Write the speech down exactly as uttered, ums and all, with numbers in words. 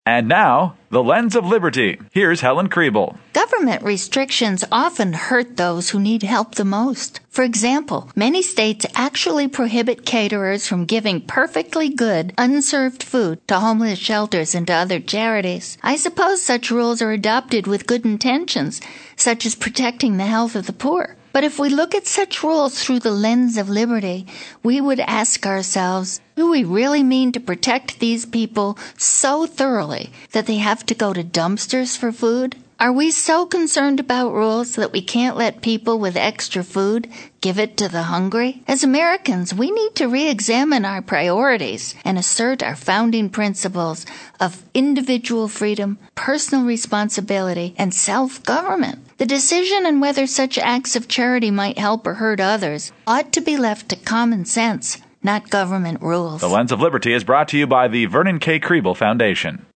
And now, The Lens of Liberty. Here's Helen Kriebel. Government restrictions often hurt those who need help the most. For example, many states actually prohibit caterers from giving perfectly good, unserved food to homeless shelters and to other charities. I suppose such rules are adopted with good intentions, such as protecting the health of the poor. But if we look at such rules through the lens of liberty, we would ask ourselves, do we really mean to protect these people so thoroughly that they have to go to dumpsters for food? Are we so concerned about rules that we can't let people with extra food give it to the hungry? As Americans, we need to re-examine our priorities and assert our founding principles of individual freedom, personal responsibility, and self-government. The decision on whether such acts of charity might help or hurt others ought to be left to common sense, not government rules. The Lens of Liberty is brought to you by the Vernon K. Kriebel Foundation.